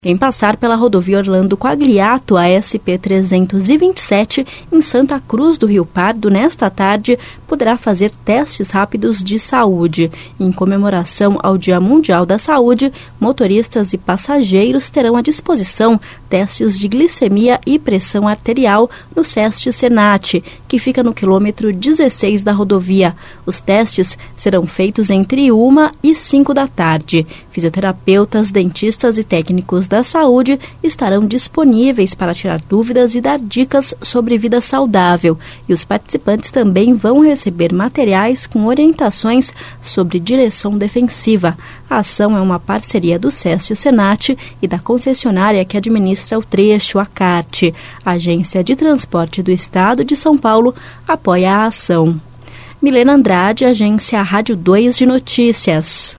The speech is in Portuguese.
Quem passar pela rodovia Orlando Quagliato, a SP-327, em Santa Cruz do Rio Pardo, nesta tarde, poderá fazer testes rápidos de saúde. Em comemoração ao Dia Mundial da Saúde, motoristas e passageiros terão à disposição testes de glicemia e pressão arterial no SEST Senat, que fica no quilômetro 16 da rodovia. Os testes serão feitos entre 1 e 5 da tarde. Fisioterapeutas, dentistas e técnicos da saúde estarão disponíveis para tirar dúvidas e dar dicas sobre vida saudável. E os participantes também vão receber materiais com orientações sobre direção defensiva. A ação é uma parceria do SEST Senat e da concessionária que administra o trecho, a CART. A Agência de Transporte do Estado de São Paulo apoia a ação. Milena Andrade, Agência Rádio 2 de Notícias.